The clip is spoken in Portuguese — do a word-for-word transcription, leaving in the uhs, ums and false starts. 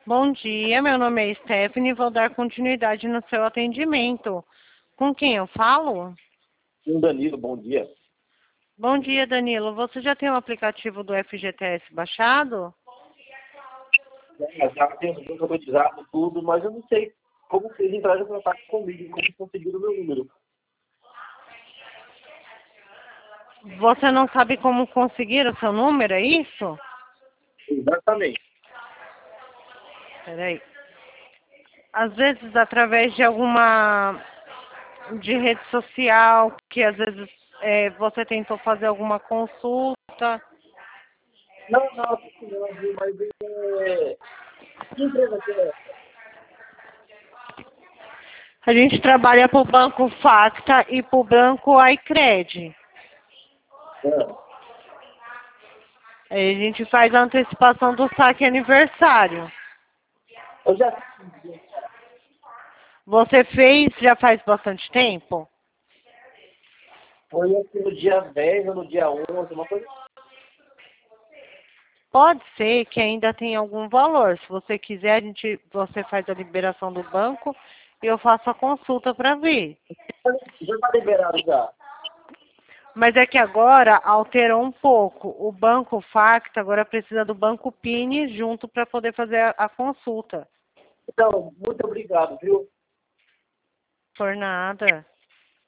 Bom dia, meu nome é Stephanie e vou dar continuidade no seu atendimento. Com quem eu falo? Sim, Danilo, bom dia. Bom dia, Danilo. Você já tem o aplicativo do F G T S baixado? Já, já tenho tudo autorizado, tudo, mas eu não sei como vocês entraram em contato comigo, como conseguiram o meu número. Você não sabe como conseguir o seu número, é isso? Exatamente. Peraí. Às vezes através de alguma de rede social, que às vezes é, você tentou fazer alguma consulta. Não, não, assim, não, viu, mas é... Que empresa que é essa? A gente trabalha para o Banco Facta e para o Banco iCred. É. Aí a gente faz a antecipação do saque aniversário. Eu já Você fez já faz bastante tempo? foi aqui no dia dez ou no dia onze, uma coisa. Pode ser que ainda tenha algum valor. Se você quiser, a gente, você faz a liberação do banco e eu faço a consulta para ver. Já está liberado já. Mas é que agora alterou um pouco. O Banco Facta agora precisa do Banco Pini junto para poder fazer a, a consulta. Então, muito obrigado, viu? Por nada.